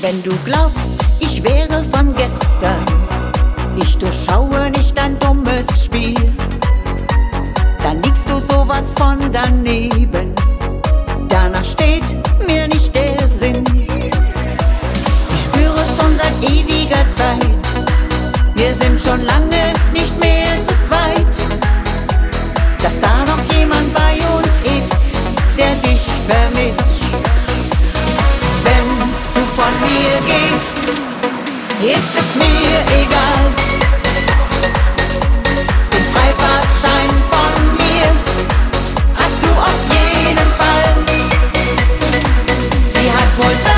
Wenn du glaubst, ich wäre von gestern, ich durchschaue nicht dein dummes Spiel, dann liegst du sowas von daneben, danach steht mir nicht der Sinn. Ich spüre schon seit ewiger Zeit, wir sind schon lange nicht mehr zu zweit, dass da noch jemand bei uns ist, der dich vermisst. Wenn du von mir gehst, ist es mir egal. Den Freifahrtschein von mir hast du auf jeden Fall. Sie hat wohl